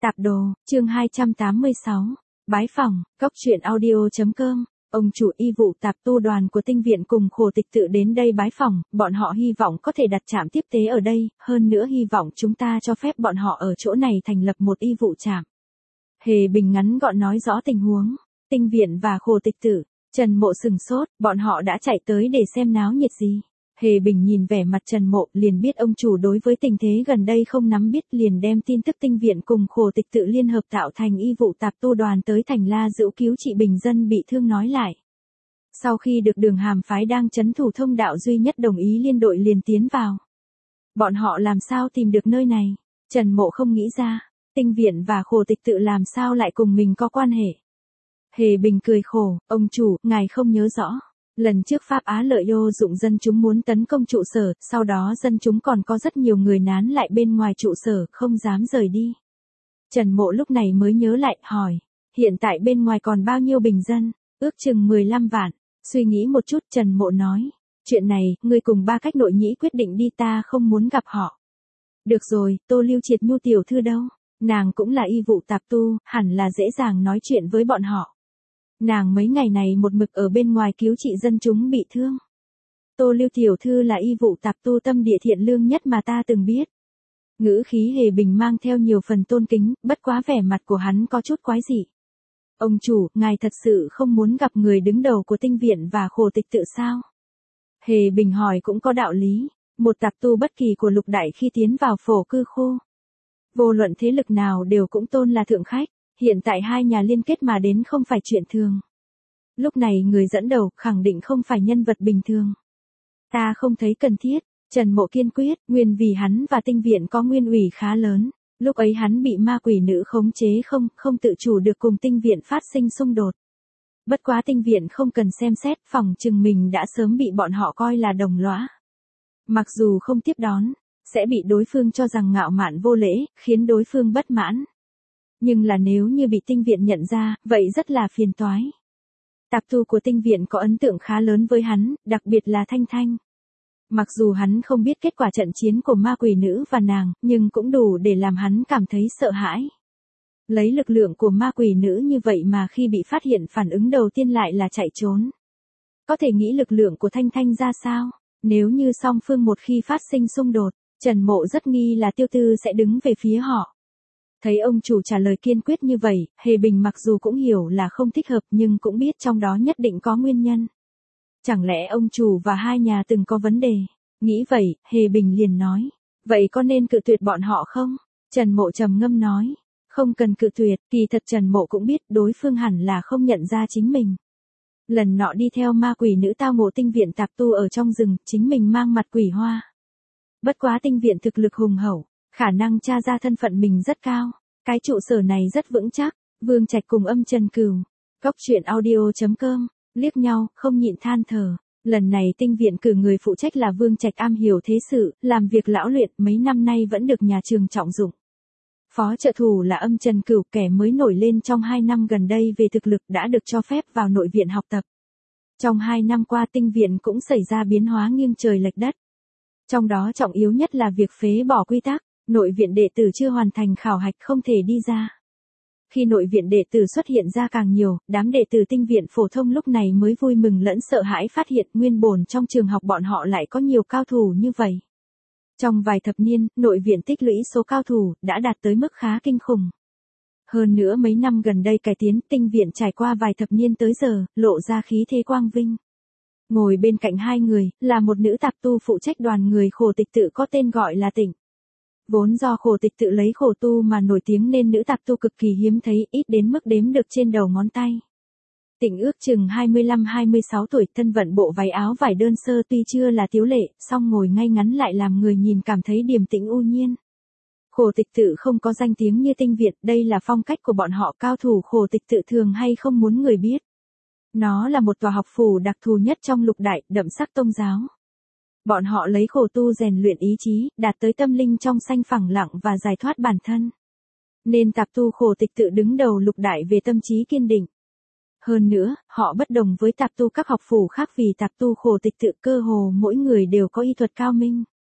Tạp đồ, chương 286. Bái phỏng, góc truyện audio.com. Ông chủ y vụ tạp tu đoàn của tinh viện cùng Khổ Tịch Tự đến đây bái phỏng, bọn họ hy vọng có thể đặt trạm tiếp tế ở đây, hơn nữa hy vọng chúng ta cho phép bọn họ ở chỗ này thành lập một y vụ trạm. Hề Bình ngắn gọn nói rõ tình huống, tinh viện và Khổ Tịch Tự. Trần Mộ sừng sốt, bọn họ đã chạy tới để xem náo nhiệt gì. Hề Bình nhìn vẻ mặt Trần Mộ liền biết ông chủ đối với tình thế gần đây không nắm biết, liền đem tin tức tinh viện cùng Khổ Tịch Tự liên hợp tạo thành y vụ tạp tu đoàn tới thành La Dữu cứu trị bình dân bị thương nói lại. Sau khi được Đường Hàm phái đang trấn thủ thông đạo duy nhất đồng ý liên đội liền tiến vào. Bọn họ làm sao tìm được nơi này? Trần Mộ không nghĩ ra, tinh viện và Khổ Tịch Tự làm sao lại cùng mình có quan hệ? Hề Bình cười khổ, ông chủ, ngài không nhớ rõ. Lần trước Pháp Á lợi ô dụng dân chúng muốn tấn công trụ sở, sau đó dân chúng còn có rất nhiều người nán lại bên ngoài trụ sở, không dám rời đi. Trần Mộ lúc này mới nhớ lại, hỏi, hiện tại bên ngoài còn bao nhiêu bình dân? Ước chừng 15 vạn. Suy nghĩ một chút, Trần Mộ nói, chuyện này, ngươi cùng ba cách nội nhĩ quyết định đi, ta không muốn gặp họ. Được rồi, Tô Lưu Triệt Nhu tiểu thư đâu? Nàng cũng là y vụ tạp tu, hẳn là dễ dàng nói chuyện với bọn họ. Nàng mấy ngày này một mực ở bên ngoài cứu trị dân chúng bị thương. Tô Lưu tiểu thư là y vụ tạp tu tâm địa thiện lương nhất mà ta từng biết. Ngữ khí Hề Bình mang theo nhiều phần tôn kính, bất quá vẻ mặt của hắn có chút quái dị. Ông chủ, ngài thật sự không muốn gặp người đứng đầu của tinh viện và Khổ Tịch Tự sao? Hề Bình hỏi cũng có đạo lý, một tạp tu bất kỳ của lục đại khi tiến vào phổ cư khu. Vô luận thế lực nào đều cũng tôn là thượng khách. Hiện tại hai nhà liên kết mà đến không phải chuyện thường. Lúc này người dẫn đầu khẳng định không phải nhân vật bình thường. Ta không thấy cần thiết, Trần Mộ kiên quyết, nguyên vì hắn và tinh viện có nguyên ủy khá lớn. Lúc ấy hắn bị ma quỷ nữ khống chế không tự chủ được cùng tinh viện phát sinh xung đột. Bất quá tinh viện không cần xem xét, phòng chừng mình đã sớm bị bọn họ coi là đồng lõa. Mặc dù không tiếp đón, sẽ bị đối phương cho rằng ngạo mạn vô lễ, khiến đối phương bất mãn. Nhưng là nếu như bị tinh viện nhận ra, vậy rất là phiền toái. Tạp tu của tinh viện có ấn tượng khá lớn với hắn, đặc biệt là Thanh Thanh. Mặc dù hắn không biết kết quả trận chiến của ma quỷ nữ và nàng, nhưng cũng đủ để làm hắn cảm thấy sợ hãi. Lấy lực lượng của ma quỷ nữ như vậy mà khi bị phát hiện phản ứng đầu tiên lại là chạy trốn. Có thể nghĩ lực lượng của Thanh Thanh ra sao? Nếu như song phương một khi phát sinh xung đột, Trần Mộ rất nghi là Tiêu Tư sẽ đứng về phía họ. Thấy ông chủ trả lời kiên quyết như vậy, Hề Bình mặc dù cũng hiểu là không thích hợp nhưng cũng biết trong đó nhất định có nguyên nhân. Chẳng lẽ ông chủ và hai nhà từng có vấn đề? Nghĩ vậy, Hề Bình liền nói. Vậy có nên cự tuyệt bọn họ không? Trần Mộ trầm ngâm nói. Không cần cự tuyệt, kỳ thật Trần Mộ cũng biết đối phương hẳn là không nhận ra chính mình. Lần nọ đi theo ma quỷ nữ tao ngộ tinh viện tạp tu ở trong rừng, chính mình mang mặt quỷ hoa. Bất quá tinh viện thực lực hùng hậu. Khả năng tra ra thân phận mình rất cao. Cái trụ sở này rất vững chắc. Vương Trạch cùng Âm Trần Cửu. Góc truyện audio.com. Liếc nhau, không nhịn than thở. Lần này tinh viện cử người phụ trách là Vương Trạch am hiểu thế sự, làm việc lão luyện mấy năm nay vẫn được nhà trường trọng dụng. Phó trợ thủ là Âm Trần Cửu, kẻ mới nổi lên trong 2 năm gần đây về thực lực đã được cho phép vào nội viện học tập. Trong 2 năm qua tinh viện cũng xảy ra biến hóa nghiêng trời lệch đất. Trong đó trọng yếu nhất là việc phế bỏ quy tắc. Nội viện đệ tử chưa hoàn thành khảo hạch không thể đi ra. Khi nội viện đệ tử xuất hiện ra càng nhiều, đám đệ tử tinh viện phổ thông lúc này mới vui mừng lẫn sợ hãi phát hiện nguyên bổn trong trường học bọn họ lại có nhiều cao thủ như vậy. Trong vài thập niên, nội viện tích lũy số cao thủ đã đạt tới mức khá kinh khủng. Hơn nữa mấy năm gần đây cải tiến, tinh viện trải qua vài thập niên tới giờ, lộ ra khí thế quang vinh. Ngồi bên cạnh hai người, là một nữ tạp tu phụ trách đoàn người Khổ Tịch Tự có tên gọi là Tịnh. Vốn do Khổ Tịch Tự lấy khổ tu mà nổi tiếng nên nữ tạp tu cực kỳ hiếm thấy, ít đến mức đếm được trên đầu ngón tay. Tịnh ước chừng 25-26 tuổi, thân vận bộ váy áo vải đơn sơ tuy chưa là tiếu lệ, song ngồi ngay ngắn lại làm người nhìn cảm thấy điềm tĩnh u nhiên. Khổ Tịch Tự không có danh tiếng như tinh viện, đây là phong cách của bọn họ, cao thủ Khổ Tịch Tự thường hay không muốn người biết. Nó là một tòa học phủ đặc thù nhất trong lục đại, đậm sắc tông giáo. Bọn họ lấy khổ tu rèn luyện ý chí, đạt tới tâm linh trong xanh phẳng lặng và giải thoát bản thân. Nên tạp tu Khổ Tịch Tự đứng đầu lục đại về tâm trí kiên định. Hơn nữa, họ bất đồng với tạp tu các học phủ khác vì tạp tu Khổ Tịch Tự cơ hồ mỗi người đều có y thuật cao minh.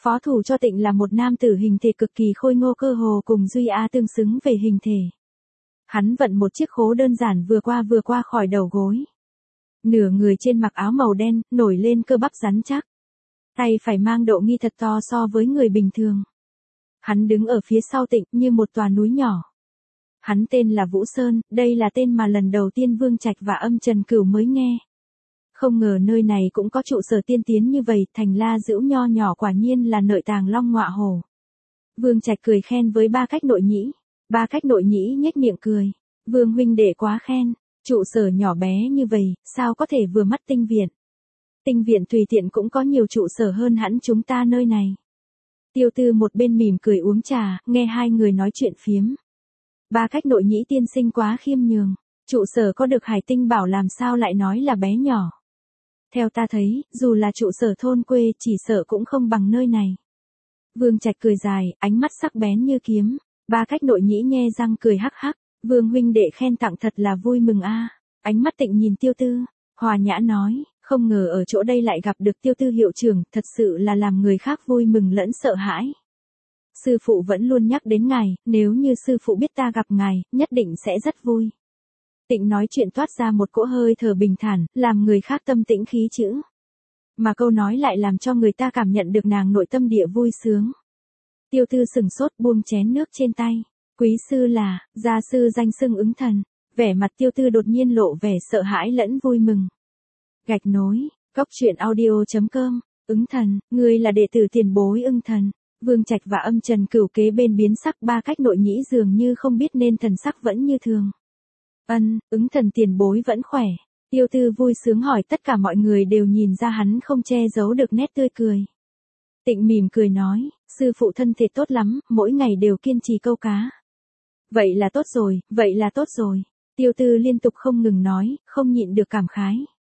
Phó thủ cho Tịnh là một nam tử hình thể cực kỳ khôi ngô, cơ hồ cùng Duy A tương xứng về hình thể. Hắn vận một chiếc khố đơn giản vừa qua khỏi đầu gối. Nửa người trên mặc áo màu đen, nổi lên cơ bắp rắn chắc. Tay phải mang độ nghi thật to so với người bình thường. Hắn đứng ở phía sau Tịnh như một tòa núi nhỏ. Hắn tên là Vũ Sơn, đây là tên mà lần đầu tiên Vương Trạch và Âm Trần Cửu mới nghe. Không ngờ nơi này cũng có trụ sở tiên tiến như vậy, thành La Dữu nho nhỏ quả nhiên là nội tàng long ngọa hổ. Vương Trạch cười khen với Ba Cách Nội Nhĩ. Ba Cách Nội Nhĩ nhếch miệng cười. Vương huynh đệ quá khen, trụ sở nhỏ bé như vậy, sao có thể vừa mắt tinh viện. Tinh viện tùy tiện cũng có nhiều trụ sở hơn hẳn chúng ta nơi này. Tiêu Tư một bên mỉm cười uống trà, nghe hai người nói chuyện phiếm. Ba Cách Nội Nhĩ tiên sinh quá khiêm nhường, trụ sở có được Hải Tinh bảo làm sao lại nói là bé nhỏ. Theo ta thấy, dù là trụ sở thôn quê chỉ sợ cũng không bằng nơi này. Vương Trạch cười dài, ánh mắt sắc bén như kiếm. Ba Cách Nội Nhĩ nhe răng cười hắc hắc. Vương huynh đệ khen tặng thật là vui mừng a. Ánh mắt Tịnh nhìn Tiêu Tư, hòa nhã nói, không ngờ ở chỗ đây lại gặp được Tiêu Tư hiệu trưởng, thật sự là làm người khác vui mừng lẫn sợ hãi. Sư phụ vẫn luôn nhắc đến ngài, nếu như sư phụ biết ta gặp ngài, nhất định sẽ rất vui. Tịnh nói chuyện toát ra một cỗ hơi thở bình thản, làm người khác tâm tĩnh khí chữ. Mà câu nói lại làm cho người ta cảm nhận được nàng nội tâm địa vui sướng. Tiêu Tư sừng sốt buông chén nước trên tay. Quý sư là, gia sư danh xưng Ứng Thần. Vẻ mặt Tiêu Tư đột nhiên lộ vẻ sợ hãi lẫn vui mừng. Gạch nối, cóc truyện audio.com, Ứng Thần, ngươi là đệ tử tiền bối Ưng Thần. Vương Trạch và Âm Trần Cửu kế bên biến sắc. Ba Cách Nội Nhĩ dường như không biết nên thần sắc vẫn như thường. Ứng Thần tiền bối vẫn khỏe. Tiêu Tư vui sướng hỏi, tất cả mọi người đều nhìn ra hắn không che giấu được nét tươi cười. Tịnh mỉm cười nói, sư phụ thân thể tốt lắm, mỗi ngày đều kiên trì câu cá. Vậy là tốt rồi, vậy là tốt rồi. Tiêu Tư liên tục không ngừng nói, không nhịn được cảm khái.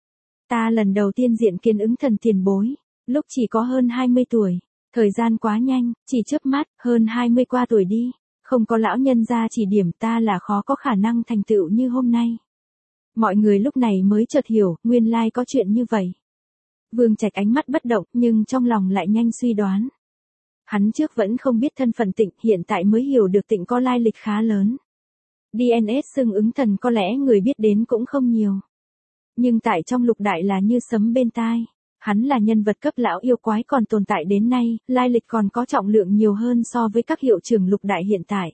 Ta lần đầu tiên diện kiến Ứng Thần tiền bối, lúc chỉ có hơn 20 tuổi. Thời gian quá nhanh, chỉ chớp mắt, hơn 20 qua tuổi đi. Không có lão nhân gia chỉ điểm ta là khó có khả năng thành tựu như hôm nay. Mọi người lúc này mới chợt hiểu, nguyên lai có chuyện như vậy. Vương Trạch ánh mắt bất động, nhưng trong lòng lại nhanh suy đoán. Hắn trước vẫn không biết thân phận Tịnh, hiện tại mới hiểu được Tịnh có lai lịch khá lớn. DNS xưng Ứng Thần có lẽ người biết đến cũng không nhiều. Nhưng tại trong lục đại là như sấm bên tai. Hắn là nhân vật cấp lão yêu quái còn tồn tại đến nay, lai lịch còn có trọng lượng nhiều hơn so với các hiệu trưởng lục đại hiện tại.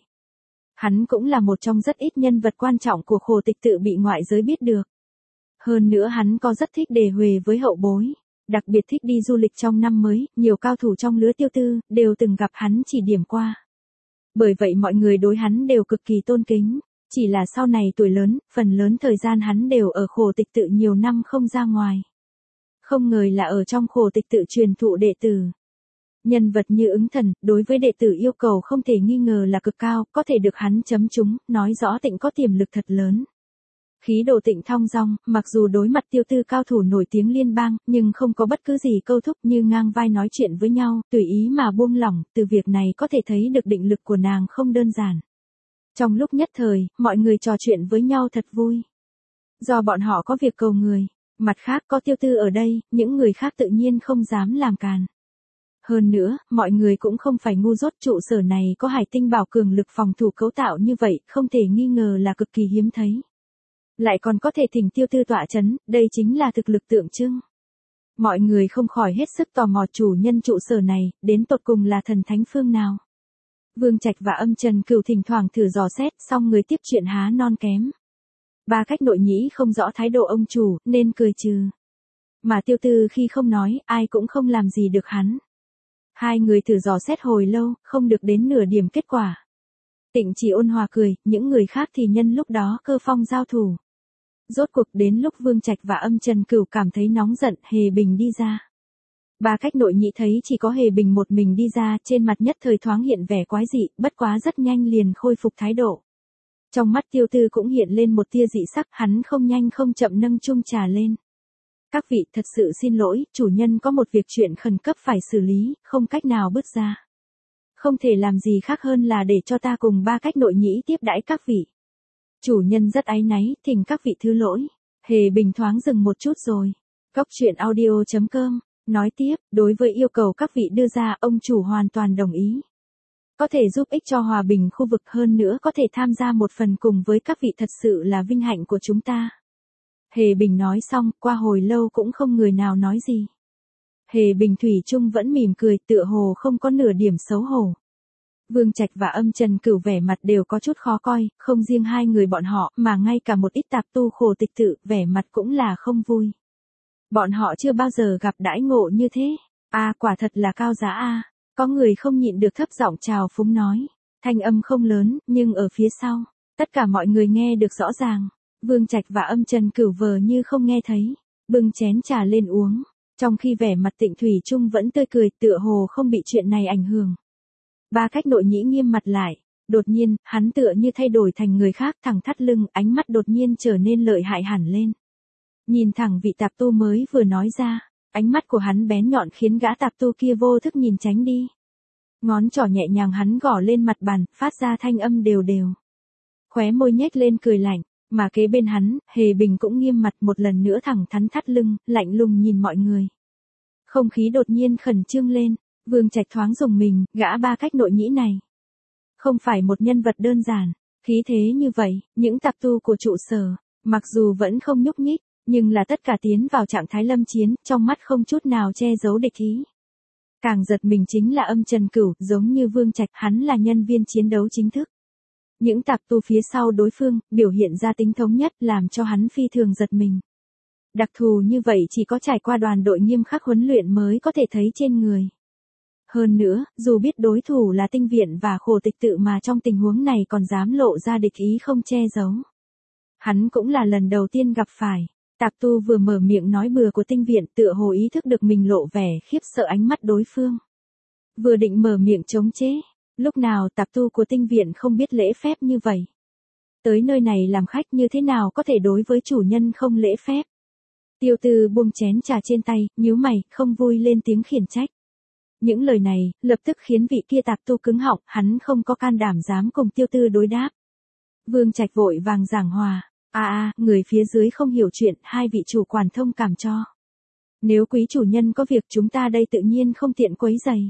Hắn cũng là một trong rất ít nhân vật quan trọng của Khổ Tịch Tự bị ngoại giới biết được. Hơn nữa hắn có rất thích đề huề với hậu bối. Đặc biệt thích đi du lịch trong năm mới, nhiều cao thủ trong lứa Tiêu Tư, đều từng gặp hắn chỉ điểm qua. Bởi vậy mọi người đối hắn đều cực kỳ tôn kính. Chỉ là sau này tuổi lớn, phần lớn thời gian hắn đều ở Khổ Tịch Tự nhiều năm không ra ngoài. Không ngờ là ở trong Khổ Tịch Tự truyền thụ đệ tử. Nhân vật như Ứng Thần, đối với đệ tử yêu cầu không thể nghi ngờ là cực cao, có thể được hắn chấm trúng, nói rõ Tịnh có tiềm lực thật lớn. Khí độ Tịnh thong dong, mặc dù đối mặt Tiêu Tư cao thủ nổi tiếng liên bang, nhưng không có bất cứ gì câu thúc, như ngang vai nói chuyện với nhau, tùy ý mà buông lỏng, từ việc này có thể thấy được định lực của nàng không đơn giản. Trong lúc nhất thời, mọi người trò chuyện với nhau thật vui. Do bọn họ có việc cầu người, mặt khác có Tiêu Tư ở đây, những người khác tự nhiên không dám làm càn. Hơn nữa, mọi người cũng không phải ngu dốt, trụ sở này có Hải Tinh bảo cường lực phòng thủ cấu tạo như vậy, không thể nghi ngờ là cực kỳ hiếm thấy. Lại còn có thể thỉnh Tiêu Tư tọa chấn, đây chính là thực lực tượng trưng. Mọi người không khỏi hết sức tò mò chủ nhân trụ sở này, đến tột cùng là thần thánh phương nào. Vương Trạch và Âm Trần Cửu thỉnh thoảng thử dò xét, xong người tiếp chuyện há non kém. Ba Cách Nội Nhĩ không rõ thái độ ông chủ, nên cười trừ. Mà Tiêu Tư khi không nói, ai cũng không làm gì được hắn. Hai người thử dò xét hồi lâu, không được đến nửa điểm kết quả. Tịnh chỉ ôn hòa cười, những người khác thì nhân lúc đó cơ phong giao thủ. Rốt cuộc đến lúc Vương Trạch và Âm Trần Cửu cảm thấy nóng giận, Hề Bình đi ra. Ba Cách Nội Nhĩ thấy chỉ có Hề Bình một mình đi ra, trên mặt nhất thời thoáng hiện vẻ quái dị, bất quá rất nhanh liền khôi phục thái độ. Trong mắt Tiêu Tư cũng hiện lên một tia dị sắc, hắn không nhanh không chậm nâng chung trà lên. Các vị, thật sự xin lỗi, chủ nhân có một việc chuyện khẩn cấp phải xử lý, không cách nào bước ra. Không thể làm gì khác hơn là để cho ta cùng Ba Cách Nội Nhĩ tiếp đãi các vị. Chủ nhân rất áy náy, thỉnh các vị thứ lỗi. Hề Bình thoáng dừng một chút rồi. Cóc truyện audio.com Nói tiếp, đối với yêu cầu các vị đưa ra, ông chủ hoàn toàn đồng ý. Có thể giúp ích cho hòa bình khu vực, hơn nữa có thể tham gia một phần cùng với các vị, thật sự là vinh hạnh của chúng ta. Hề Bình nói xong, qua hồi lâu cũng không người nào nói gì. Hề Bình thủy chung vẫn mỉm cười, tựa hồ không có nửa điểm xấu hổ. Vương Trạch và Âm Trần Cửu vẻ mặt đều có chút khó coi, không riêng hai người bọn họ, mà ngay cả một ít tạp tu khổ tịch tự, vẻ mặt cũng là không vui. Bọn họ chưa bao giờ gặp đãi ngộ như thế. Quả thật là cao giá a. Có người không nhịn được thấp giọng chào phúng nói. Thanh âm không lớn, nhưng ở phía sau, tất cả mọi người nghe được rõ ràng. Vương Trạch và Âm Trần Cửu vờ như không nghe thấy, bưng chén trà lên uống, trong khi vẻ mặt Tịnh thủy chung vẫn tươi cười, tựa hồ không bị chuyện này ảnh hưởng. Ba Cách Nội Nhĩ nghiêm mặt lại, đột nhiên, hắn tựa như thay đổi thành người khác, thẳng thắt lưng, ánh mắt đột nhiên trở nên lợi hại hẳn lên. Nhìn thẳng vị tạp tu mới vừa nói ra, ánh mắt của hắn bén nhọn khiến gã tạp tu kia vô thức nhìn tránh đi. Ngón trỏ nhẹ nhàng hắn gõ lên mặt bàn, phát ra thanh âm đều đều. Khóe môi nhếch lên cười lạnh, mà kế bên hắn, Hề Bình cũng nghiêm mặt một lần nữa thẳng thắn thắt lưng, lạnh lùng nhìn mọi người. Không khí đột nhiên khẩn trương lên, Vương Trạch thoáng rùng mình, gã Ba Cách Nội Nhĩ này. Không phải một nhân vật đơn giản, khí thế như vậy, những tạp tu của trụ sở, mặc dù vẫn không nhúc nhích, nhưng là tất cả tiến vào trạng thái lâm chiến, trong mắt không chút nào che giấu địch ý. Càng giật mình chính là Âm Trần Cửu, giống như Vương Trạch, hắn là nhân viên chiến đấu chính thức. Những tạp tu phía sau đối phương, biểu hiện ra tính thống nhất, làm cho hắn phi thường giật mình. Đặc thù như vậy chỉ có trải qua đoàn đội nghiêm khắc huấn luyện mới có thể thấy trên người. Hơn nữa, dù biết đối thủ là Tinh Viện và khổ tịch tự mà trong tình huống này còn dám lộ ra địch ý không che giấu. Hắn cũng là lần đầu tiên gặp phải. Tạp tu vừa mở miệng nói bừa của Tinh Viện, tựa hồ ý thức được mình lộ vẻ khiếp sợ ánh mắt đối phương. Vừa định mở miệng chống chế, lúc nào tạp tu của Tinh Viện không biết lễ phép như vậy. Tới nơi này làm khách như thế nào có thể đối với chủ nhân không lễ phép. Tiêu Tư buông chén trà trên tay, nhíu mày, không vui lên tiếng khiển trách. Những lời này, lập tức khiến vị kia tạp tu cứng họng, hắn không có can đảm dám cùng Tiêu Tư đối đáp. Vương Trạch vội vàng giảng hòa. Người phía dưới không hiểu chuyện, hai vị chủ quản thông cảm cho. Nếu quý chủ nhân có việc chúng ta đây tự nhiên không tiện quấy rầy.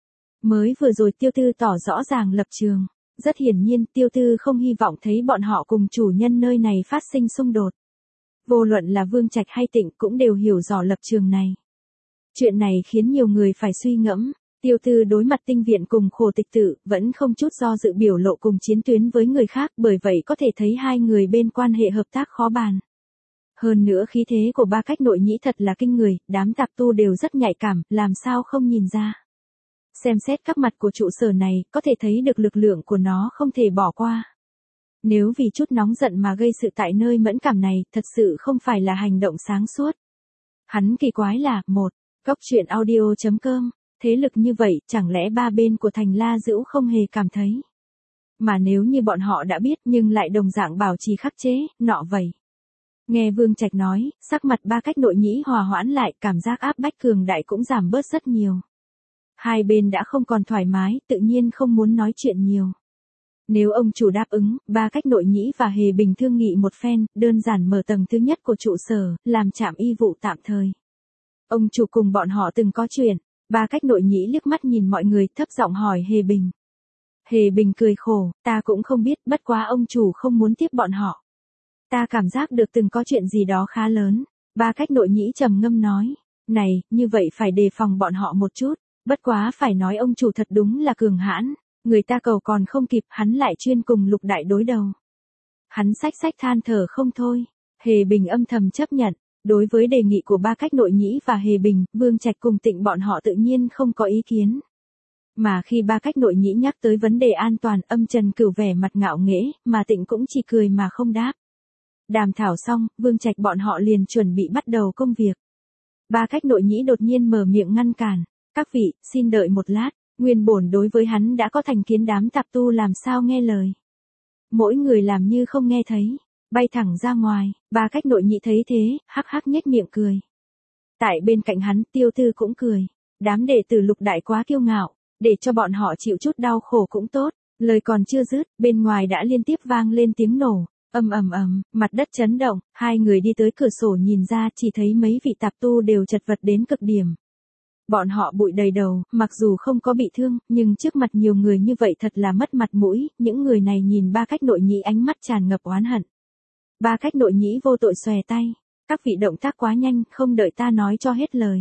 Mới vừa rồi Tiêu Tư tỏ rõ ràng lập trường. Rất hiển nhiên Tiêu Tư không hy vọng thấy bọn họ cùng chủ nhân nơi này phát sinh xung đột. Vô luận là Vương Trạch hay Tịnh cũng đều hiểu rõ lập trường này. Chuyện này khiến nhiều người phải suy ngẫm. Tiêu Tư đối mặt Tinh Viện cùng khổ tịch tự, vẫn không chút do dự biểu lộ cùng chiến tuyến với người khác, bởi vậy có thể thấy hai người bên quan hệ hợp tác khó bàn. Hơn nữa khí thế của Ba Cách Nội Nhĩ thật là kinh người, đám tạp tu đều rất nhạy cảm, làm sao không nhìn ra. Xem xét các mặt của trụ sở này, có thể thấy được lực lượng của nó không thể bỏ qua. Nếu vì chút nóng giận mà gây sự tại nơi mẫn cảm này, thật sự không phải là hành động sáng suốt. Hắn kỳ quái là, Góc truyện audio.com, thế lực như vậy, chẳng lẽ ba bên của Thành La Dữu không hề cảm thấy. Mà nếu như bọn họ đã biết nhưng lại đồng dạng bảo trì khắc chế, nọ vậy. Nghe Vương Trạch nói, sắc mặt Ba Cách Nội Nhĩ hòa hoãn lại, cảm giác áp bách cường đại cũng giảm bớt rất nhiều. Hai bên đã không còn thoải mái, tự nhiên không muốn nói chuyện nhiều. Nếu ông chủ đáp ứng, Ba Cách Nội Nhĩ và Hề Bình thương nghị một phen, đơn giản mở tầng thứ nhất của trụ sở, làm trạm y vụ tạm thời. Ông chủ cùng bọn họ từng có chuyện. Ba Cách Nội Nhĩ liếc mắt nhìn mọi người, thấp giọng hỏi Hề Bình. Hề Bình cười khổ, ta cũng không biết, bất quá ông chủ không muốn tiếp bọn họ. Ta cảm giác được từng có chuyện gì đó khá lớn. Ba Cách Nội Nhĩ trầm ngâm nói. Này, như vậy phải đề phòng bọn họ một chút. Bất quá phải nói ông chủ thật đúng là cường hãn. Người ta cầu còn không kịp, hắn lại chuyên cùng Lục Đại đối đầu. Hắn xách than thở không thôi. Hề Bình âm thầm chấp nhận. Đối với đề nghị của Ba Cách Nội Nhĩ và Hề Bình, Vương Trạch cùng Tịnh bọn họ tự nhiên không có ý kiến. Mà khi Ba Cách Nội Nhĩ nhắc tới vấn đề an toàn, Âm Trần Cửu vẻ mặt ngạo nghễ, mà Tịnh cũng chỉ cười mà không đáp. Đàm thảo xong, Vương Trạch bọn họ liền chuẩn bị bắt đầu công việc. Ba Cách Nội Nhĩ đột nhiên mở miệng ngăn cản. Các vị, xin đợi một lát, nguyên bổn đối với hắn đã có thành kiến, đám tạp tu làm sao nghe lời. Mỗi người làm như không nghe thấy. Bay thẳng ra ngoài, Ba Cách Nội Nhĩ thấy thế, hắc hắc nhếch miệng cười. Tại bên cạnh hắn, Tiêu Tư cũng cười. Đám đệ tử Lục Đại quá kiêu ngạo, để cho bọn họ chịu chút đau khổ cũng tốt. Lời còn chưa dứt, bên ngoài đã liên tiếp vang lên tiếng nổ. Ầm, mặt đất chấn động, hai người đi tới cửa sổ nhìn ra, chỉ thấy mấy vị tạp tu đều chật vật đến cực điểm. Bọn họ bụi đầy đầu, mặc dù không có bị thương, nhưng trước mặt nhiều người như vậy thật là mất mặt mũi, những người này nhìn Ba Cách Nội Nhĩ ánh mắt tràn ngập oán hận. Ba Cách Nội Nhĩ vô tội xòe tay, các vị động tác quá nhanh, không đợi ta nói cho hết lời.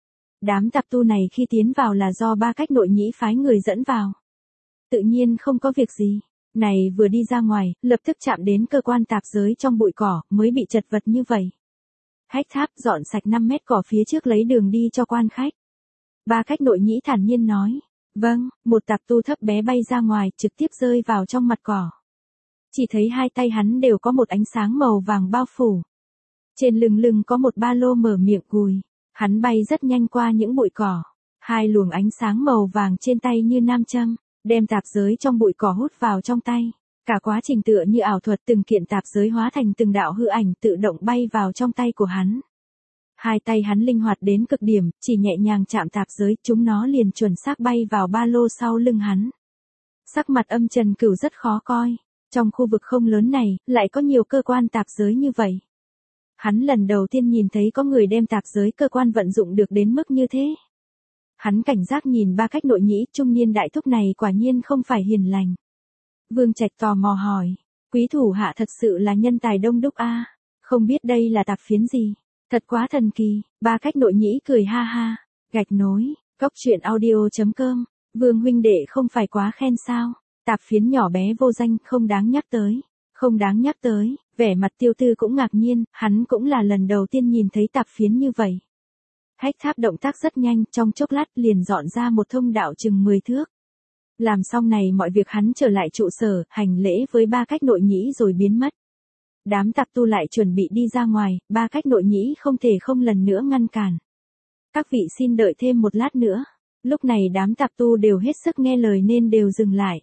Đám tạp tu này khi tiến vào là do Ba Cách Nội Nhĩ phái người dẫn vào. Tự nhiên không có việc gì. Này vừa đi ra ngoài, lập tức chạm đến cơ quan tạp giới trong bụi cỏ, mới bị chật vật như vậy. Hách Tháp dọn sạch 5 mét cỏ phía trước lấy đường đi cho quan khách. Ba Cách Nội Nhĩ thản nhiên nói. Vâng, một tạp tu thấp bé bay ra ngoài, trực tiếp rơi vào trong mặt cỏ. Chỉ thấy hai tay hắn đều có một ánh sáng màu vàng bao phủ. Trên lưng có một ba lô mở miệng gùi. Hắn bay rất nhanh qua những bụi cỏ. Hai luồng ánh sáng màu vàng trên tay như nam châm, đem tạp giới trong bụi cỏ hút vào trong tay. Cả quá trình tựa như ảo thuật, từng kiện tạp giới hóa thành từng đạo hư ảnh tự động bay vào trong tay của hắn. Hai tay hắn linh hoạt đến cực điểm, chỉ nhẹ nhàng chạm tạp giới, chúng nó liền chuẩn xác bay vào ba lô sau lưng hắn. Sắc mặt Âm Trần Cửu rất khó coi. Trong khu vực không lớn này, lại có nhiều cơ quan tạp giới như vậy. Hắn lần đầu tiên nhìn thấy có người đem tạp giới cơ quan vận dụng được đến mức như thế. Hắn cảnh giác nhìn Ba Cách Nội Nhĩ, trung niên đại thúc này quả nhiên không phải hiền lành. Vương Trạch tò mò hỏi, quý thủ hạ thật sự là nhân tài đông đúc a, không biết đây là tạp phiến gì, thật quá thần kỳ. Ba Cách Nội Nhĩ cười ha ha, gạch nối, cốc truyện audio.com, Vương huynh đệ không phải quá khen sao, tạp phiến nhỏ bé vô danh không đáng nhắc tới. Không đáng nhắc tới, vẻ mặt Tiêu Tư cũng ngạc nhiên, hắn cũng là lần đầu tiên nhìn thấy tạp phiến như vậy. Hách Tháp động tác rất nhanh, trong chốc lát liền dọn ra một thông đạo chừng 10 thước. Làm xong này mọi việc hắn trở lại trụ sở, hành lễ với Ba Cách Nội Nhĩ rồi biến mất. Đám tạp tu lại chuẩn bị đi ra ngoài, Ba Cách Nội Nhĩ không thể không lần nữa ngăn cản. Các vị xin đợi thêm một lát nữa. Lúc này đám tạp tu đều hết sức nghe lời nên đều dừng lại.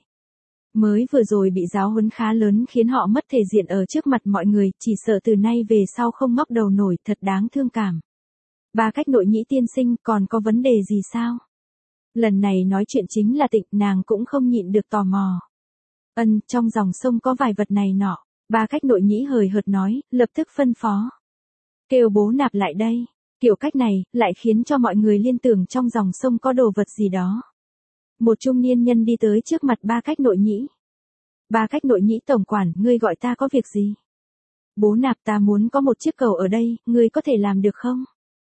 Mới vừa rồi bị giáo huấn khá lớn khiến họ mất thể diện ở trước mặt mọi người, chỉ sợ từ nay về sau không ngóc đầu nổi, thật đáng thương cảm. Ba Cách Nội Nhĩ tiên sinh, còn có vấn đề gì sao? Lần này nói chuyện chính là Tịnh, nàng cũng không nhịn được tò mò. Trong dòng sông có vài vật này nọ. Ba Cách Nội Nhĩ hời hợt nói, lập tức phân phó. Kêu Bố Nạp lại đây. Kiểu cách này, lại khiến cho mọi người liên tưởng trong dòng sông có đồ vật gì đó. Một trung niên nhân đi tới trước mặt Ba Cách Nội Nhĩ. Ba Cách Nội Nhĩ tổng quản, ngươi gọi ta có việc gì? Bố Nạp, ta muốn có một chiếc cầu ở đây, ngươi có thể làm được không?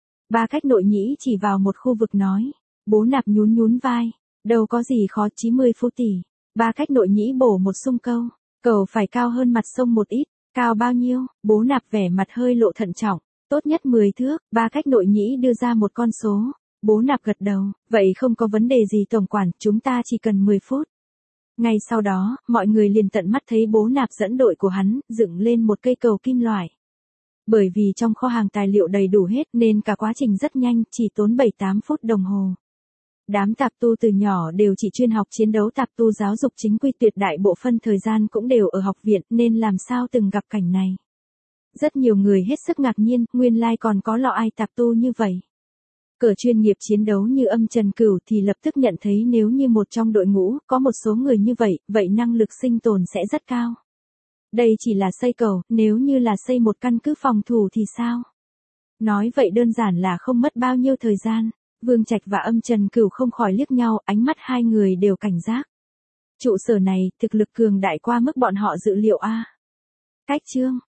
Ba Cách Nội Nhĩ chỉ vào một khu vực nói. Bố Nạp nhún vai. Đâu có gì khó, 90 phút tỷ. Ba Cách Nội Nhĩ bổ một xung câu. Cầu phải cao hơn mặt sông một ít. Cao bao nhiêu? Bố Nạp vẻ mặt hơi lộ thận trọng. Tốt nhất 10 thước. Ba Cách Nội Nhĩ đưa ra một con số. Bố Nạp gật đầu. Vậy không có vấn đề gì tổng quản, chúng ta chỉ cần 10 phút. Ngay sau đó, mọi người liền tận mắt thấy Bố Nạp dẫn đội của hắn, dựng lên một cây cầu kim loại. Bởi vì trong kho hàng tài liệu đầy đủ hết nên cả quá trình rất nhanh, chỉ tốn 7-8 phút đồng hồ. Đám tạp tu từ nhỏ đều chỉ chuyên học chiến đấu, tạp tu giáo dục chính quy tuyệt đại bộ phân thời gian cũng đều ở học viện nên làm sao từng gặp cảnh này. Rất nhiều người hết sức ngạc nhiên, nguyên lai còn có lọ ai tạp tu như vậy. Cờ chuyên nghiệp chiến đấu như Âm Trần Cửu thì lập tức nhận thấy nếu như một trong đội ngũ có một số người như vậy, vậy năng lực sinh tồn sẽ rất cao. Đây chỉ là xây cầu, nếu như là xây một căn cứ phòng thủ thì sao? Nói vậy đơn giản là không mất bao nhiêu thời gian. Vương Trạch và Âm Trần Cửu không khỏi liếc nhau, ánh mắt hai người đều cảnh giác. Trụ sở này, thực lực cường đại qua mức bọn họ dự liệu a. Cách chương